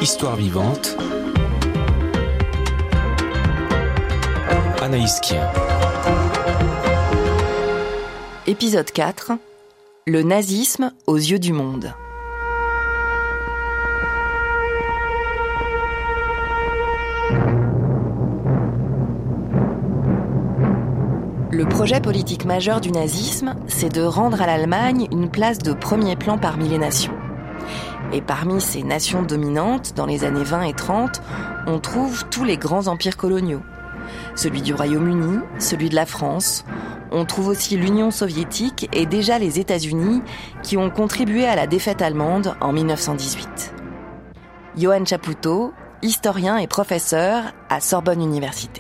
Histoire vivante, Anaïs Kien. Épisode 4. Le nazisme aux yeux du monde. Le projet politique majeur du nazisme, c'est de rendre à l'Allemagne une place de premier plan parmi les nations. Et parmi ces nations dominantes, dans les années 20 et 30, on trouve tous les grands empires coloniaux. Celui du Royaume-Uni, celui de la France. On trouve aussi l'Union soviétique et déjà les États-Unis qui ont contribué à la défaite allemande en 1918. Johann Chapoutot, historien et professeur à Sorbonne Université.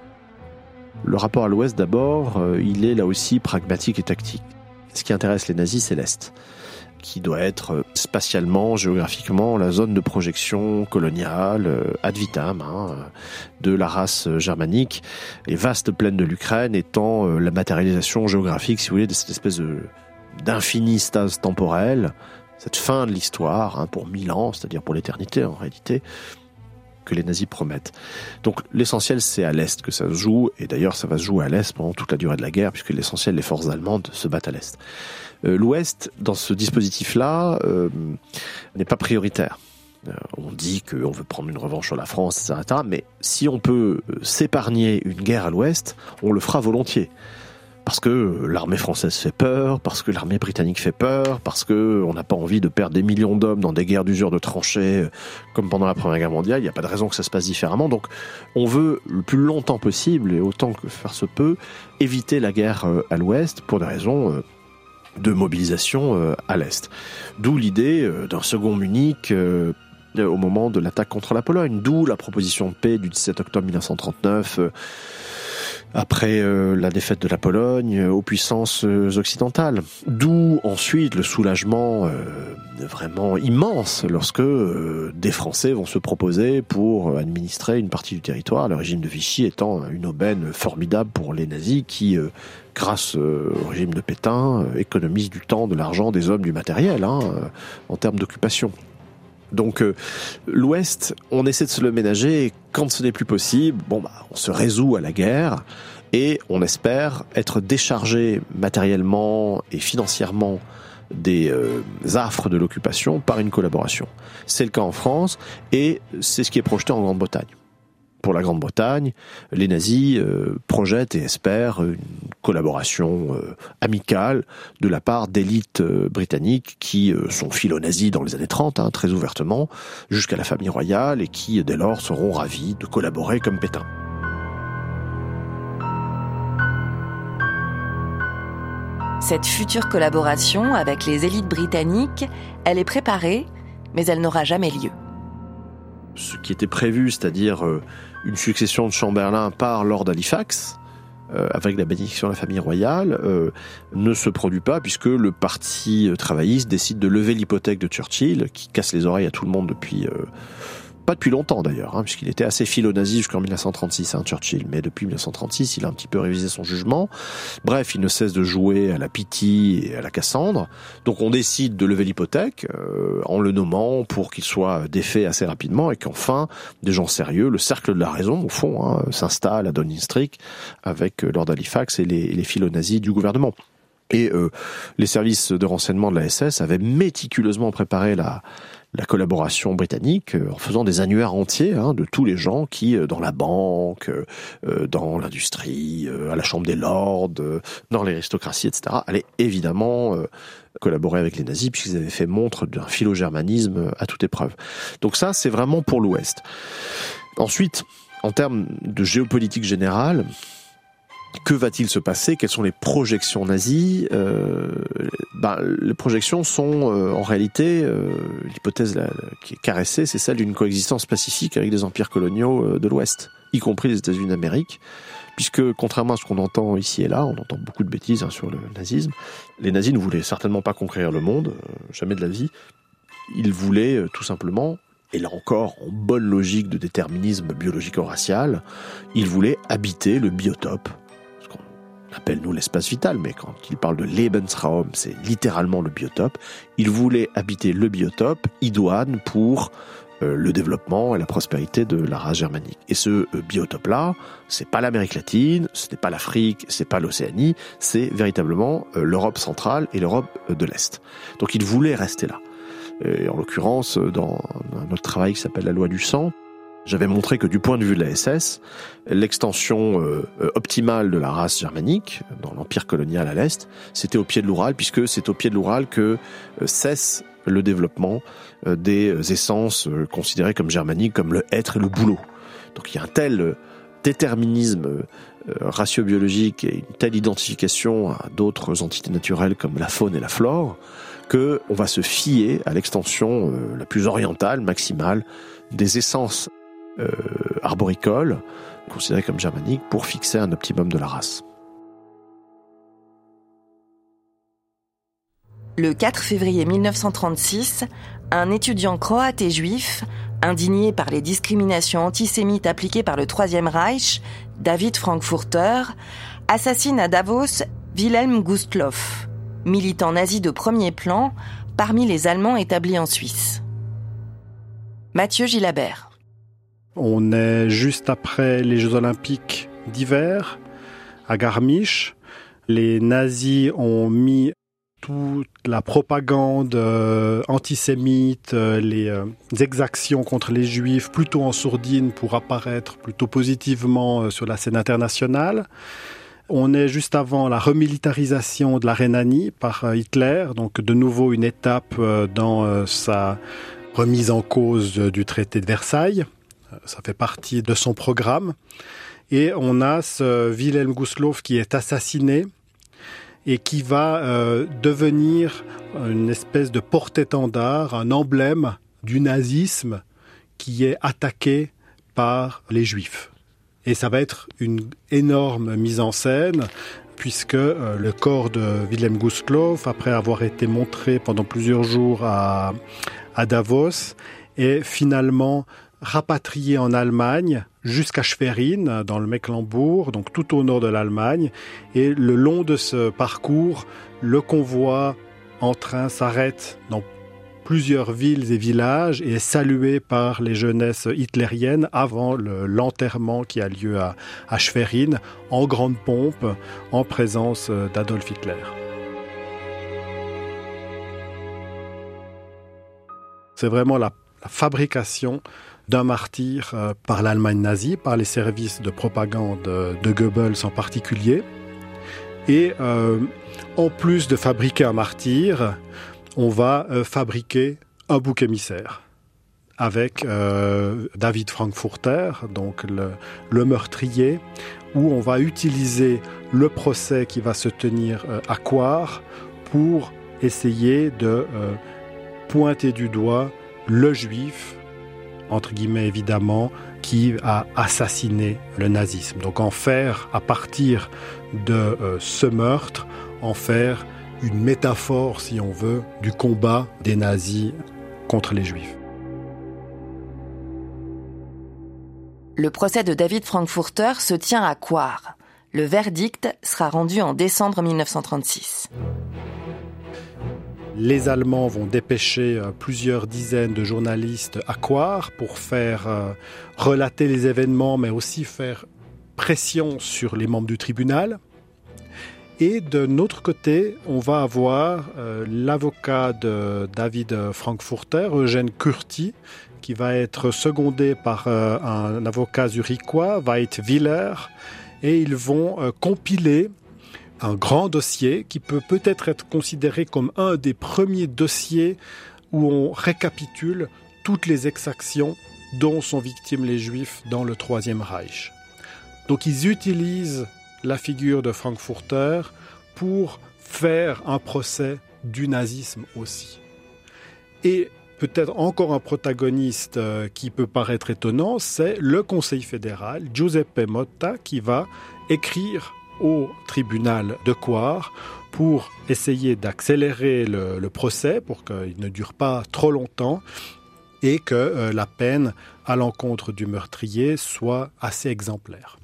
Le rapport à l'Ouest, d'abord, il est là aussi pragmatique et tactique. Ce qui intéresse les nazis, c'est l'Est, qui doit être spatialement, géographiquement, la zone de projection coloniale, ad vitam, de la race germanique. Les vastes plaines de l'Ukraine étant la matérialisation géographique, si vous voulez, de cette espèce d'infini stase temporelle, cette fin de l'histoire, pour 1000 ans, c'est-à-dire pour l'éternité en réalité, que les nazis promettent. Donc l'essentiel, c'est à l'Est que ça se joue, et d'ailleurs ça va se jouer à l'Est pendant toute la durée de la guerre, puisque l'essentiel, les forces allemandes se battent à l'Est. L'Ouest, dans ce dispositif-là, n'est pas prioritaire. On dit qu'on veut prendre une revanche sur la France, etc. Mais si on peut s'épargner une guerre à l'Ouest, on le fera volontiers. Parce que l'armée française fait peur, parce que l'armée britannique fait peur, parce que on n'a pas envie de perdre des millions d'hommes dans des guerres d'usure de tranchées, comme pendant la Première Guerre mondiale. Il n'y a pas de raison que ça se passe différemment. Donc, on veut le plus longtemps possible, et autant que faire se peut, éviter la guerre à l'Ouest pour des raisons de mobilisation à l'Est. D'où l'idée d'un second Munich au moment de l'attaque contre la Pologne. D'où la proposition de paix du 17 octobre 1939 après la défaite de la Pologne aux puissances occidentales. D'où ensuite le soulagement vraiment immense lorsque des Français vont se proposer pour administrer une partie du territoire, le régime de Vichy étant une aubaine formidable pour les nazis qui, grâce au régime de Pétain, économisent du temps, de l'argent, des hommes, du matériel en termes d'occupation. Donc l'Ouest, on essaie de se le ménager, et quand ce n'est plus possible, on se résout à la guerre et on espère être déchargé matériellement et financièrement des affres de l'occupation par une collaboration. C'est le cas en France et c'est ce qui est projeté en Grande-Bretagne. Pour la Grande-Bretagne, les nazis projettent et espèrent une collaboration amicale de la part d'élites britanniques qui sont philo-nazis dans les années 30, très ouvertement, jusqu'à la famille royale, et qui, dès lors, seront ravis de collaborer comme Pétain. Cette future collaboration avec les élites britanniques, elle est préparée, mais elle n'aura jamais lieu. Ce qui était prévu, c'est-à-dire une succession de Chamberlain par Lord Halifax, avec la bénédiction de la famille royale, ne se produit pas puisque le parti travailliste décide de lever l'hypothèque de Churchill, qui casse les oreilles à tout le monde depuis... pas depuis longtemps d'ailleurs, puisqu'il était assez philo-nazi jusqu'en 1936, Churchill, mais depuis 1936, il a un petit peu révisé son jugement. Bref, il ne cesse de jouer à la Pitti et à la Cassandre. Donc on décide de lever l'hypothèque en le nommant pour qu'il soit défait assez rapidement et qu'enfin, des gens sérieux, le cercle de la raison, au fond, s'installe à Downing Street avec Lord Halifax et les philo-nazis du gouvernement. Et les services de renseignement de la SS avaient méticuleusement préparé la collaboration britannique en faisant des annuaires entiers de tous les gens qui, dans la banque, dans l'industrie, à la Chambre des Lords, dans l'aristocratie, etc., allaient évidemment collaborer avec les nazis puisqu'ils avaient fait montre d'un philo-germanisme à toute épreuve. Donc ça, c'est vraiment pour l'Ouest. Ensuite, en termes de géopolitique générale, que va-t-il se passer ? Quelles sont les projections nazies ? Les projections sont en réalité, l'hypothèse qui est caressée, c'est celle d'une coexistence pacifique avec des empires coloniaux de l'Ouest, y compris les États-Unis d'Amérique, puisque contrairement à ce qu'on entend ici et là, on entend beaucoup de bêtises sur le nazisme, les nazis ne voulaient certainement pas conquérir le monde, jamais de la vie, ils voulaient tout simplement, et là encore en bonne logique de déterminisme biologico-racial, ils voulaient habiter le biotope, appelle nous l'espace vital, mais quand il parle de Lebensraum, c'est littéralement le biotope. Il voulait habiter le biotope, idoine pour le développement et la prospérité de la race germanique. Et ce biotope-là, c'est pas l'Amérique latine, ce n'est pas l'Afrique, c'est pas l'Océanie, c'est véritablement l'Europe centrale et l'Europe de l'Est. Donc il voulait rester là. Et en l'occurrence, dans un autre travail qui s'appelle La loi du sang, j'avais montré que du point de vue de la SS, l'extension optimale de la race germanique, dans l'empire colonial à l'Est, c'était au pied de l'Oural, puisque c'est au pied de l'Oural que cesse le développement des essences considérées comme germaniques, comme le hêtre et le bouleau. Donc il y a un tel déterminisme ratio-biologique et une telle identification à d'autres entités naturelles comme la faune et la flore, que on va se fier à l'extension la plus orientale, maximale, des essences arboricoles, considérées comme germaniques, pour fixer un optimum de la race. Le 4 février 1936, un étudiant croate et juif, indigné par les discriminations antisémites appliquées par le Troisième Reich, David Frankfurter, assassine à Davos Wilhelm Gustloff, militant nazi de premier plan parmi les Allemands établis en Suisse. Mathieu Gilabert. On est juste après les Jeux Olympiques d'hiver, à Garmisch. Les nazis ont mis toute la propagande antisémite, les exactions contre les juifs plutôt en sourdine pour apparaître plutôt positivement sur la scène internationale. On est juste avant la remilitarisation de la Rhénanie par Hitler, donc de nouveau une étape dans sa remise en cause du traité de Versailles. Ça fait partie de son programme. Et on a ce Wilhelm Gustloff qui est assassiné et qui va devenir une espèce de porte-étendard, un emblème du nazisme qui est attaqué par les Juifs. Et ça va être une énorme mise en scène, puisque le corps de Wilhelm Gustloff, après avoir été montré pendant plusieurs jours à Davos, est finalement rapatrié en Allemagne jusqu'à Schwerin, dans le Mecklembourg, donc tout au nord de l'Allemagne. Et le long de ce parcours, le convoi en train s'arrête dans plusieurs villes et villages et est salué par les jeunesses hitlériennes avant l'enterrement qui a lieu à Schwerin, en grande pompe, en présence d'Adolf Hitler. C'est vraiment la fabrication d'un martyr par l'Allemagne nazie, par les services de propagande de Goebbels en particulier. Et en plus de fabriquer un martyr, on va fabriquer un bouc émissaire avec David Frankfurter, donc le meurtrier, où on va utiliser le procès qui va se tenir à Coire pour essayer de pointer du doigt le juif, entre guillemets évidemment, qui a assassiné le nazisme. Donc en faire, à partir de ce meurtre, en faire une métaphore, si on veut, du combat des nazis contre les juifs. Le procès de David Frankfurter se tient à Coire. Le verdict sera rendu en décembre 1936. Les Allemands vont dépêcher plusieurs dizaines de journalistes à Coire pour faire relater les événements, mais aussi faire pression sur les membres du tribunal. Et de notre côté, on va avoir l'avocat de David Frankfurter, Eugène Kurti, qui va être secondé par un avocat zurichois, Veit Willer, et ils vont compiler un grand dossier qui peut peut-être être considéré comme un des premiers dossiers où on récapitule toutes les exactions dont sont victimes les Juifs dans le Troisième Reich. Donc ils utilisent la figure de Frankfurter pour faire un procès du nazisme aussi. Et peut-être encore un protagoniste qui peut paraître étonnant, c'est le Conseil fédéral, Giuseppe Motta, qui va écrire au tribunal de Coire pour essayer d'accélérer le procès, pour qu'il ne dure pas trop longtemps et que la peine à l'encontre du meurtrier soit assez exemplaire.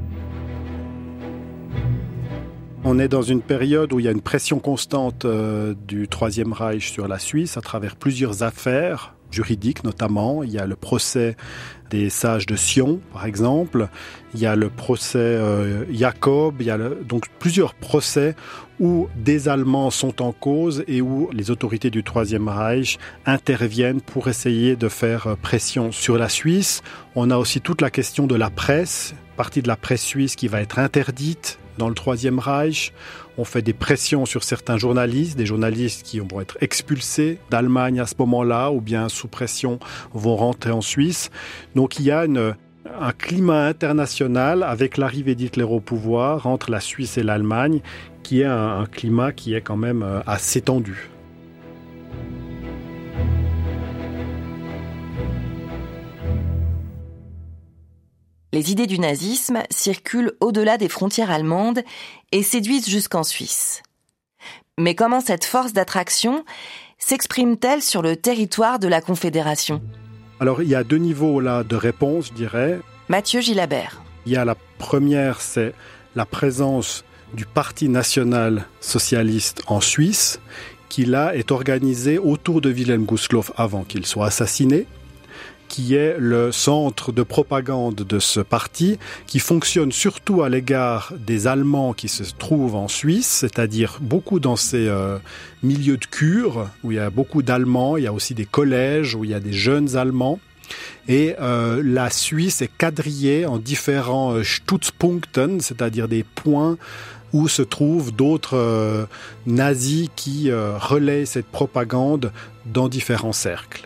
On est dans une période où il y a une pression constante du Troisième Reich sur la Suisse à travers plusieurs affaires, juridiques notamment. Il y a le procès des sages de Sion, par exemple. Il y a le procès Jacob. Il y a donc plusieurs procès où des Allemands sont en cause et où les autorités du Troisième Reich interviennent pour essayer de faire pression sur la Suisse. On a aussi toute la question de la presse, partie de la presse suisse qui va être interdite dans le Troisième Reich. On fait des pressions sur certains journalistes, des journalistes qui vont être expulsés d'Allemagne à ce moment-là, ou bien sous pression vont rentrer en Suisse. Donc il y a un climat international avec l'arrivée d'Hitler au pouvoir entre la Suisse et l'Allemagne, qui est un climat qui est quand même assez tendu. Les idées du nazisme circulent au-delà des frontières allemandes et séduisent jusqu'en Suisse. Mais comment cette force d'attraction s'exprime-t-elle sur le territoire de la Confédération ? Alors il y a 2 niveaux là de réponse, je dirais. Mathieu Gilabert. Il y a la première, c'est la présence du Parti national socialiste en Suisse, qui là est organisé autour de Wilhelm Gustloff avant qu'il soit assassiné, qui est le centre de propagande de ce parti, qui fonctionne surtout à l'égard des Allemands qui se trouvent en Suisse, c'est-à-dire beaucoup dans ces milieux de cure, où il y a beaucoup d'Allemands, il y a aussi des collèges, où il y a des jeunes Allemands. Et la Suisse est quadrillée en différents Stützpunkten, c'est-à-dire des points où se trouvent d'autres nazis qui relaient cette propagande dans différents cercles.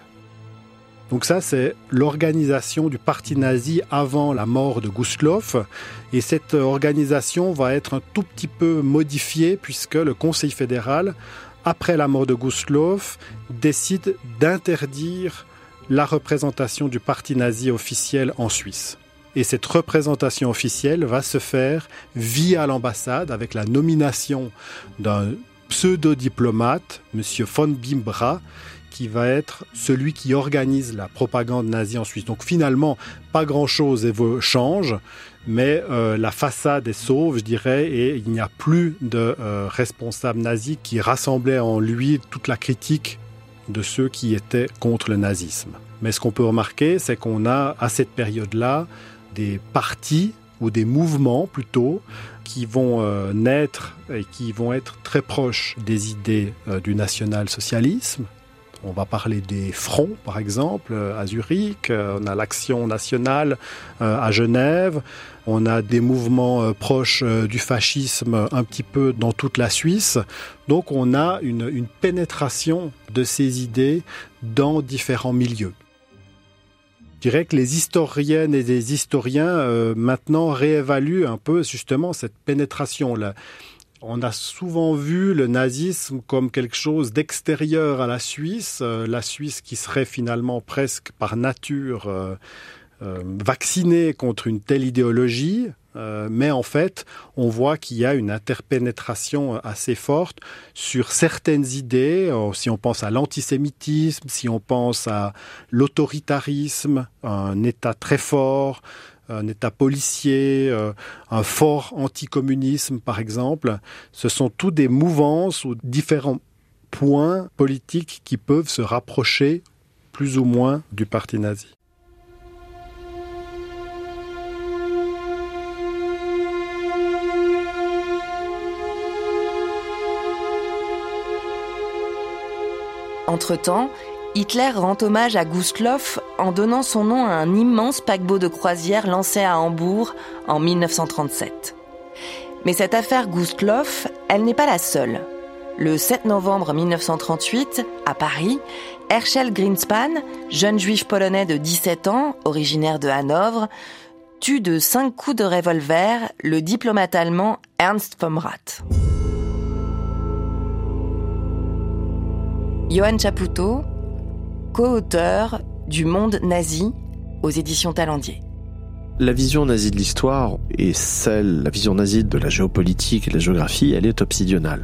Donc ça, c'est l'organisation du parti nazi avant la mort de Gustloff. Et cette organisation va être un tout petit peu modifiée puisque le Conseil fédéral, après la mort de Gustloff, décide d'interdire la représentation du parti nazi officiel en Suisse. Et cette représentation officielle va se faire via l'ambassade avec la nomination d'un pseudo-diplomate, M. von Bimbra, qui va être celui qui organise la propagande nazie en Suisse. Donc finalement, pas grand-chose change, mais la façade est sauve, je dirais, et il n'y a plus de responsable nazi qui rassemblait en lui toute la critique de ceux qui étaient contre le nazisme. Mais ce qu'on peut remarquer, c'est qu'on a à cette période-là des partis ou des mouvements plutôt qui vont naître et qui vont être très proches des idées du national-socialisme. On va parler des fronts, par exemple, à Zurich. On a l'Action nationale à Genève. On a des mouvements proches du fascisme un petit peu dans toute la Suisse. Donc on a une pénétration de ces idées dans différents milieux. Je dirais que les historiennes et les historiens maintenant réévaluent un peu justement cette pénétration-là. On a souvent vu le nazisme comme quelque chose d'extérieur à la Suisse qui serait finalement presque par nature vaccinée contre une telle idéologie. Mais en fait, on voit qu'il y a une interpénétration assez forte sur certaines idées. Si on pense à l'antisémitisme, si on pense à l'autoritarisme, un État très fort, un État policier, un fort anticommunisme par exemple, ce sont tous des mouvances ou différents points politiques qui peuvent se rapprocher plus ou moins du parti nazi. Entre-temps, Hitler rend hommage à Gustloff en donnant son nom à un immense paquebot de croisière lancé à Hambourg en 1937. Mais cette affaire Gustloff, elle n'est pas la seule. Le 7 novembre 1938, à Paris, Herschel Greenspan, jeune juif polonais de 17 ans, originaire de Hanovre, tue de 5 coups de revolver le diplomate allemand Ernst vom Rath. Johann Chapoutot, co-auteur du Monde nazi aux éditions Talendier. La vision nazie de l'histoire et la vision nazie de la géopolitique et de la géographie, elle est obsidionale.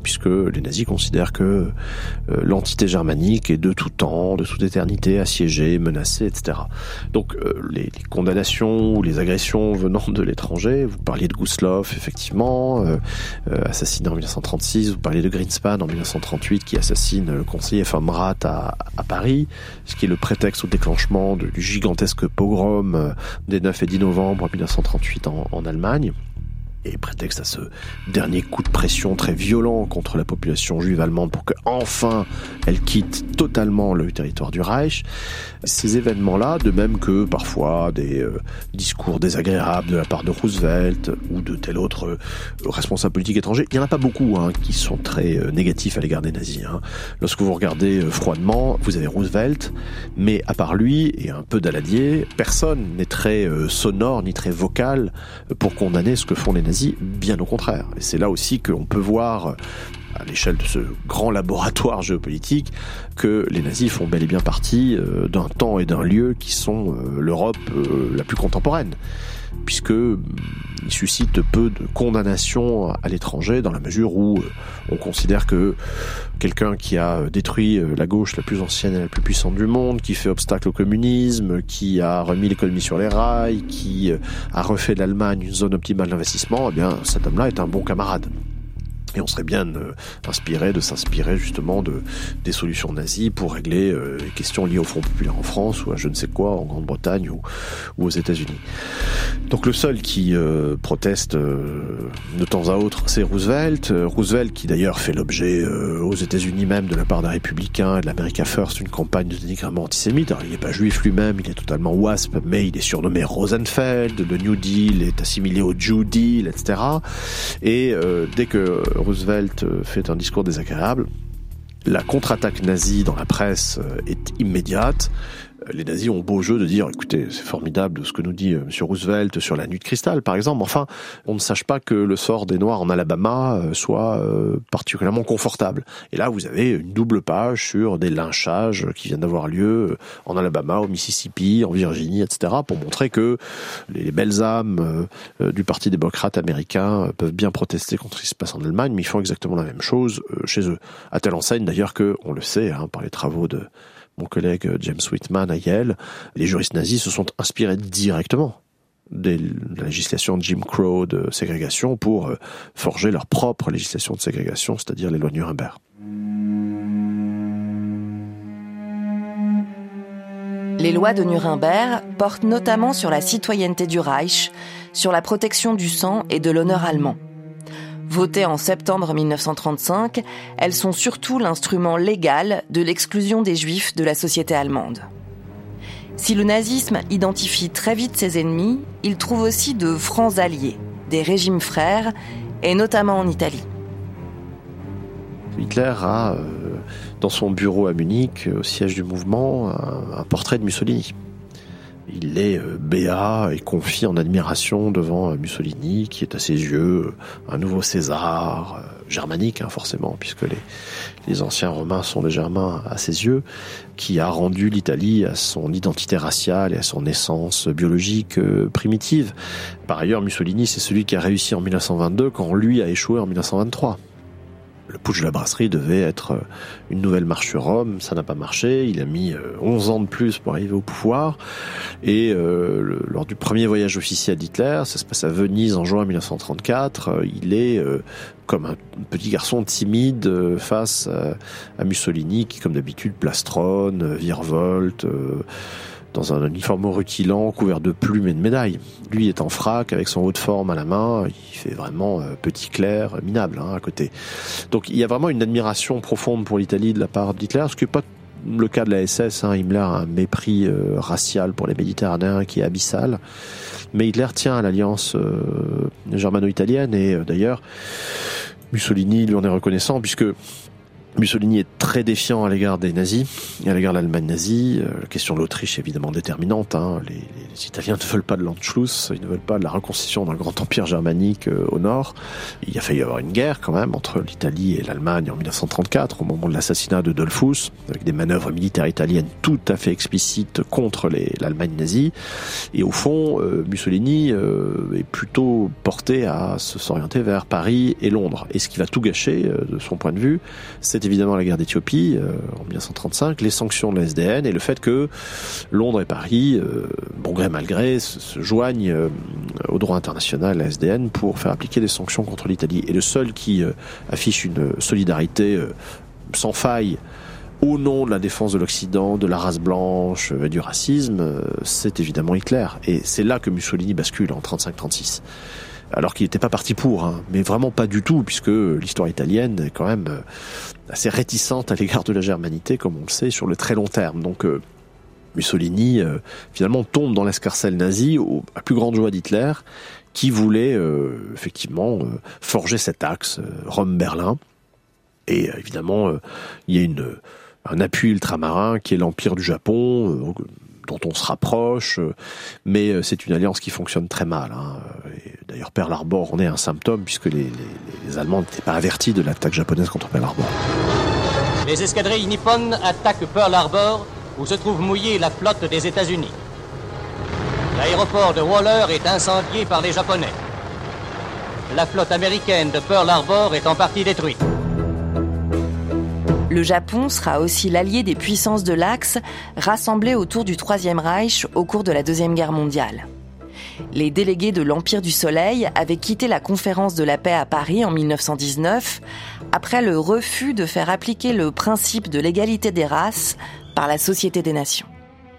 puisque les nazis considèrent que l'entité germanique est de tout temps, de toute éternité, assiégée, menacée, etc. Donc les condamnations ou les agressions venant de l'étranger, vous parliez de Gustloff, effectivement, assassiné en 1936, vous parliez de Greenspan en 1938, qui assassine le conseiller von Rath à Paris, ce qui est le prétexte au déclenchement du gigantesque pogrom des 9 et 10 novembre 1938 en Allemagne. Et prétexte à ce dernier coup de pression très violent contre la population juive allemande pour que enfin elle quitte totalement le territoire du Reich. Ces événements-là, de même que parfois des discours désagréables de la part de Roosevelt ou de tel autre responsable politique étranger, il n'y en a pas beaucoup qui sont très négatifs à l'égard des nazis. Lorsque vous regardez froidement, vous avez Roosevelt, mais à part lui et un peu Daladier, personne n'est très sonore ni très vocal pour condamner ce que font les nazis. Bien au contraire. Et c'est là aussi qu'on peut voir, à l'échelle de ce grand laboratoire géopolitique, que les nazis font bel et bien partie d'un temps et d'un lieu qui sont l'Europe la plus contemporaine, puisqu'ils suscitent peu de condamnations à l'étranger, dans la mesure où on considère que quelqu'un qui a détruit la gauche la plus ancienne et la plus puissante du monde, qui fait obstacle au communisme, qui a remis l'économie sur les rails, qui a refait de l'Allemagne une zone optimale d'investissement, eh bien cet homme-là est un bon camarade. Et on serait bien inspiré de s'inspirer justement des solutions nazies pour régler les questions liées au Front populaire en France ou à je ne sais quoi en Grande-Bretagne ou aux États-Unis. Donc le seul qui proteste de temps à autre, c'est Roosevelt. Roosevelt qui d'ailleurs fait l'objet aux États-Unis même de la part des républicains et de l'America First, une campagne de dénigrement antisémite. Alors il n'est pas juif lui-même, il est totalement WASP, mais il est surnommé Rosenfeld, le New Deal est assimilé au Jew Deal, etc. Et dès que Roosevelt fait un discours désagréable, la contre-attaque nazie dans la presse est immédiate. Les nazis ont beau jeu de dire, écoutez, c'est formidable ce que nous dit M. Roosevelt sur la nuit de cristal, par exemple. Enfin, on ne sache pas que le sort des Noirs en Alabama soit particulièrement confortable. Et là, vous avez une double page sur des lynchages qui viennent d'avoir lieu en Alabama, au Mississippi, en Virginie, etc., pour montrer que les belles âmes du Parti démocrate américain peuvent bien protester contre ce qui se passe en Allemagne, mais ils font exactement la même chose chez eux. À telle enseigne, d'ailleurs, que, on le sait, par les travaux de mon collègue James Whitman à Yale, les juristes nazis se sont inspirés directement de la législation de Jim Crow de ségrégation pour forger leur propre législation de ségrégation, c'est-à-dire les lois de Nuremberg. Les lois de Nuremberg portent notamment sur la citoyenneté du Reich, sur la protection du sang et de l'honneur allemand. Votées en septembre 1935, elles sont surtout l'instrument légal de l'exclusion des Juifs de la société allemande. Si le nazisme identifie très vite ses ennemis, il trouve aussi de francs alliés, des régimes frères, et notamment en Italie. Hitler a, dans son bureau à Munich, au siège du mouvement, un portrait de Mussolini. Il est béat et confie en admiration devant Mussolini, qui est à ses yeux un nouveau César, germanique forcément, puisque les anciens Romains sont des Germains à ses yeux, qui a rendu l'Italie à son identité raciale et à son essence biologique primitive. Par ailleurs, Mussolini, c'est celui qui a réussi en 1922 quand lui a échoué en 1923. Le putsch de la brasserie devait être une nouvelle marche sur Rome, ça n'a pas marché, il a mis 11 ans de plus pour arriver au pouvoir, et lors du premier voyage officiel d'Hitler, ça se passe à Venise en juin 1934, il est comme un petit garçon timide face à Mussolini, qui comme d'habitude plastronne, virevolte, dans un uniforme rutilant, couvert de plumes et de médailles. Lui est en frac, avec son haut de forme à la main, il fait vraiment petit clair, minable à côté. Donc il y a vraiment une admiration profonde pour l'Italie de la part d'Hitler, ce qui n'est pas le cas de la SS. Himmler a un mépris racial pour les Méditerranéens qui est abyssal. Mais Hitler tient à l'alliance germano-italienne, et d'ailleurs, Mussolini lui en est reconnaissant, puisque Mussolini est très défiant à l'égard des nazis et à l'égard de l'Allemagne nazie. La question de l'Autriche est évidemment déterminante. Les Italiens ne veulent pas de l'Anschluss, ils ne veulent pas de la reconstitution d'un grand empire germanique au nord. Il a failli y avoir une guerre quand même entre l'Italie et l'Allemagne en 1934, au moment de l'assassinat de Dollfuss, avec des manœuvres militaires italiennes tout à fait explicites contre l'Allemagne nazie. Et au fond, Mussolini est plutôt porté à s'orienter vers Paris et Londres. Et ce qui va tout gâcher, de son point de vue, c'est évidemment la guerre d'Éthiopie en 1935, les sanctions de la SDN et le fait que Londres et Paris, bon gré mal gré, se joignent au droit international, la SDN, pour faire appliquer des sanctions contre l'Italie. Et le seul qui affiche une solidarité sans faille au nom de la défense de l'Occident, de la race blanche et du racisme, c'est évidemment Hitler. Et c'est là que Mussolini bascule en 35-36. Alors qu'il n'était pas parti pour, mais vraiment pas du tout, puisque l'histoire italienne est quand même assez réticente à l'égard de la germanité, comme on le sait, sur le très long terme. Donc Mussolini, finalement, tombe dans l'escarcelle nazie, à plus grande joie d'Hitler, qui voulait effectivement forger cet axe Rome-Berlin. Et évidemment, il y a un appui ultramarin qui est l'Empire du Japon, dont on se rapproche, mais c'est une alliance qui fonctionne très mal. Et d'ailleurs, Pearl Harbor en est un symptôme, puisque les Allemands n'étaient pas avertis de l'attaque japonaise contre Pearl Harbor. Les escadrilles nippones attaquent Pearl Harbor, où se trouve mouillée la flotte des États-Unis. L'aéroport de Waller est incendié par les Japonais. La flotte américaine de Pearl Harbor est en partie détruite. Le Japon sera aussi l'allié des puissances de l'Axe, rassemblées autour du Troisième Reich au cours de la Deuxième Guerre mondiale. Les délégués de l'Empire du Soleil avaient quitté la conférence de la paix à Paris en 1919, après le refus de faire appliquer le principe de l'égalité des races par la Société des Nations.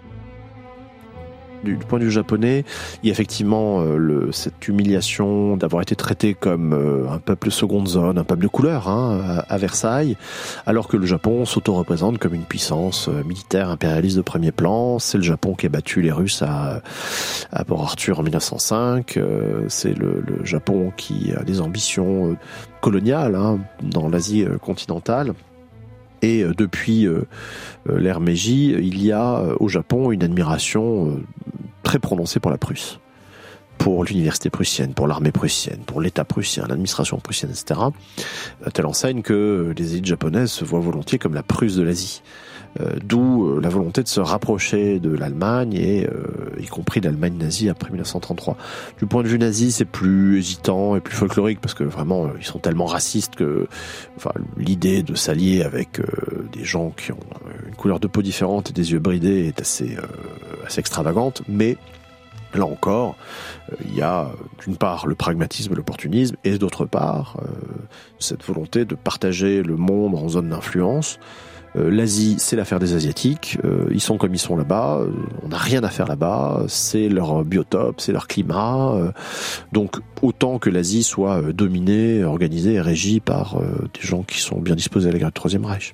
Du point de vue japonais, il y a effectivement cette humiliation d'avoir été traité comme un peuple seconde zone, un peuple de couleur à Versailles, alors que le Japon s'auto-représente comme une puissance militaire impérialiste de premier plan. C'est le Japon qui a battu les Russes à Port Arthur en 1905. C'est le Japon qui a des ambitions coloniales dans l'Asie continentale. Et depuis l'ère Meiji, il y a au Japon une admiration très prononcée pour la Prusse, pour l'université prussienne, pour l'armée prussienne, pour l'État prussien, l'administration prussienne, etc. À telle enseigne que les élites japonaises se voient volontiers comme la Prusse de l'Asie. D'où la volonté de se rapprocher de l'Allemagne, et y compris l'Allemagne nazie après 1933. Du point de vue nazi, c'est plus hésitant et plus folklorique, parce que vraiment, ils sont tellement racistes que l'idée de s'allier avec des gens qui ont une couleur de peau différente et des yeux bridés est assez extravagante, mais là encore, il y a d'une part le pragmatisme, l'opportunisme, et d'autre part cette volonté de partager le monde en zone d'influence. L'Asie, c'est l'affaire des Asiatiques, ils sont comme ils sont là-bas, on n'a rien à faire là-bas, c'est leur biotope, c'est leur climat, donc autant que l'Asie soit dominée, organisée et régie par des gens qui sont bien disposés à l'égard du Troisième Reich.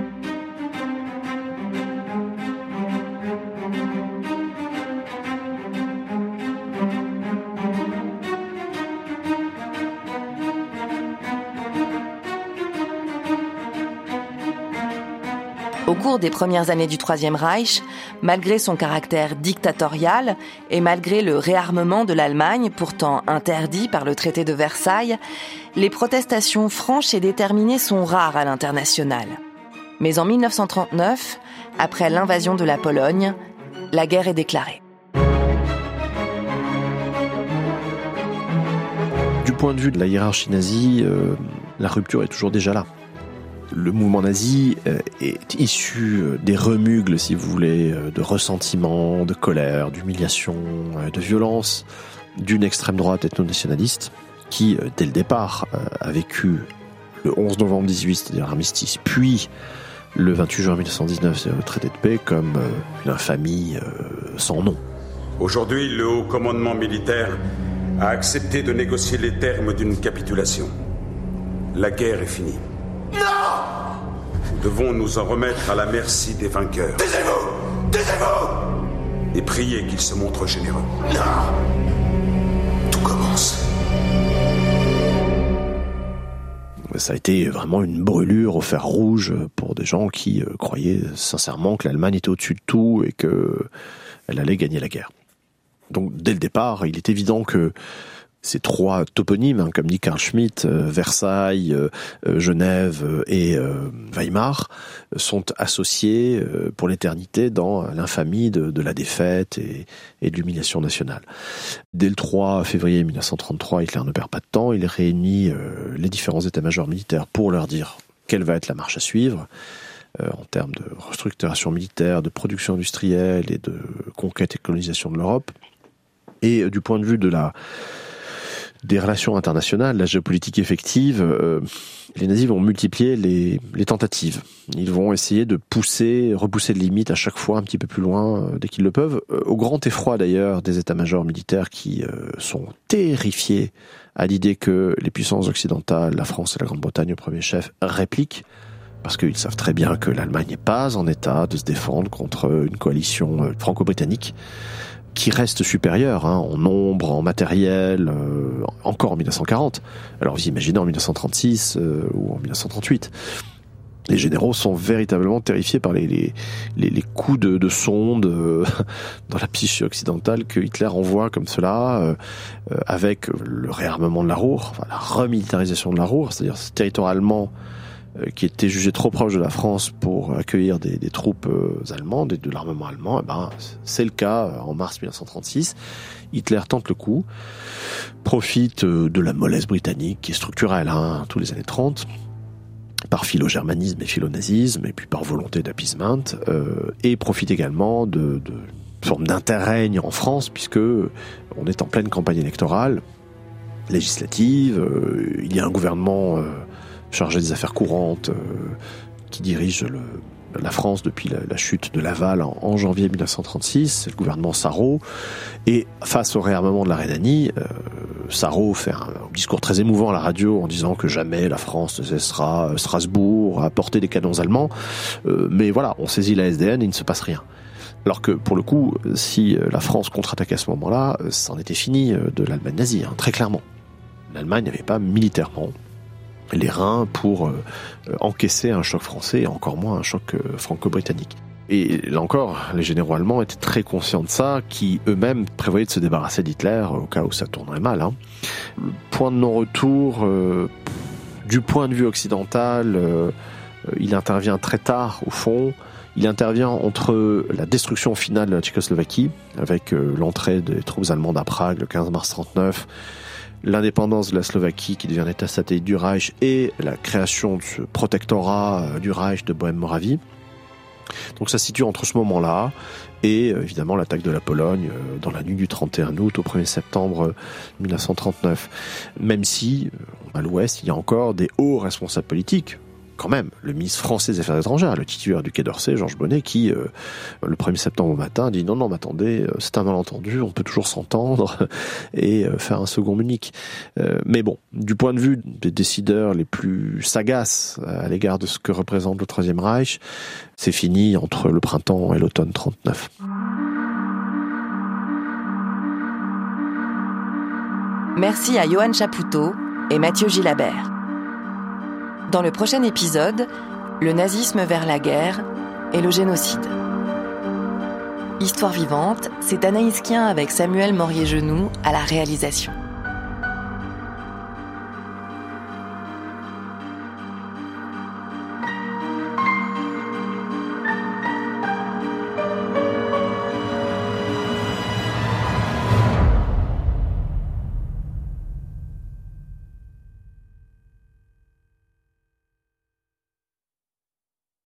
Au cours des premières années du Troisième Reich, malgré son caractère dictatorial et malgré le réarmement de l'Allemagne, pourtant interdit par le traité de Versailles, les protestations franches et déterminées sont rares à l'international. Mais en 1939, après l'invasion de la Pologne, la guerre est déclarée. Du point de vue de la hiérarchie nazie, la rupture est toujours déjà là. Le mouvement nazi est issu des remugles, si vous voulez, de ressentiment, de colère, d'humiliation, de violence d'une extrême droite ethno-nationaliste qui, dès le départ, a vécu le 11 novembre 18, c'est-à-dire l'armistice, puis le 28 juin 1919, c'est le traité de paix, comme une infamie sans nom. Aujourd'hui, le haut commandement militaire a accepté de négocier les termes d'une capitulation. La guerre est finie. Non! Nous devons nous en remettre à la merci des vainqueurs. Taisez-vous! Taisez-vous! Et prier qu'ils se montrent généreux. Non! Tout commence. Ça a été vraiment une brûlure au fer rouge pour des gens qui croyaient sincèrement que l'Allemagne était au-dessus de tout et qu'elle allait gagner la guerre. Donc dès le départ, il est évident que ces trois toponymes, comme dit Carl Schmitt, Versailles, Genève et Weimar, sont associés pour l'éternité dans l'infamie de la défaite et de l'humiliation nationale. Dès le 3 février 1933, Hitler ne perd pas de temps, il réunit les différents états-majors militaires pour leur dire quelle va être la marche à suivre en termes de restructuration militaire, de production industrielle et de conquête et colonisation de l'Europe. Et du point de vue des relations internationales, la géopolitique effective, les nazis vont multiplier les tentatives. Ils vont essayer de repousser les limites à chaque fois un petit peu plus loin dès qu'ils le peuvent, au grand effroi d'ailleurs des états-majors militaires qui sont terrifiés à l'idée que les puissances occidentales, la France et la Grande-Bretagne au premier chef, répliquent, parce qu'ils savent très bien que l'Allemagne n'est pas en état de se défendre contre une coalition franco-britannique qui reste supérieur en nombre, en matériel, encore en 1940. Alors vous imaginez en 1936 ou en 1938. Les généraux sont véritablement terrifiés par les coups de sonde dans la psyché occidentale que Hitler envoie comme cela, avec le réarmement de la Ruhr, enfin, la remilitarisation de la Ruhr, c'est-à-dire ce territoire allemand qui était jugé trop proche de la France pour accueillir des troupes allemandes et de l'armement allemand. Et c'est le cas en mars 1936. Hitler tente le coup, profite de la mollesse britannique qui est structurelle tous les années 30, par philo-germanisme et philo-nazisme, et puis par volonté d'appeasement, et profite également de forme d'interrègne en France, puisque on est en pleine campagne électorale, législative, il y a un gouvernement chargé des affaires courantes, qui dirige la France depuis la chute de Laval en janvier 1936, c'est le gouvernement Sarraut. Et face au réarmement de la Rhénanie, Sarraut fait un discours très émouvant à la radio en disant que jamais la France ne cessera Strasbourg à porter des canons allemands. Mais voilà, on saisit la SDN et il ne se passe rien. Alors que, pour le coup, si la France contre-attaquait à ce moment-là, c'en était fini de l'Allemagne nazie, très clairement. L'Allemagne n'avait pas militairement les reins pour encaisser un choc français et encore moins un choc franco-britannique. Et là encore, les généraux allemands étaient très conscients de ça, qui eux-mêmes prévoyaient de se débarrasser d'Hitler au cas où ça tournerait mal. Le point de non-retour, du point de vue occidental, il intervient très tard au fond. Il intervient entre la destruction finale de la Tchécoslovaquie, avec l'entrée des troupes allemandes à Prague le 15 mars 1939, l'indépendance de la Slovaquie qui devient un état satellite du Reich et la création de ce protectorat du Reich de Bohême-Moravie. Donc ça se situe entre ce moment-là et évidemment l'attaque de la Pologne dans la nuit du 31 août au 1er septembre 1939. Même si, à l'ouest, il y a encore des hauts responsables politiques, quand même, le ministre français des Affaires étrangères, le titulaire du Quai d'Orsay, Georges Bonnet, qui, le 1er septembre au matin, dit non, mais attendez, c'est un malentendu, on peut toujours s'entendre et faire un second Munich. Mais bon, du point de vue des décideurs les plus sagaces à l'égard de ce que représente le Troisième Reich, c'est fini entre le printemps et l'automne 39. Merci à Johan Chapoutot et Mathieu Gilabert. Dans le prochain épisode, le nazisme vers la guerre et le génocide. Histoire vivante, c'est Anaïs Kien avec Samuel Morier-Genoux à la réalisation.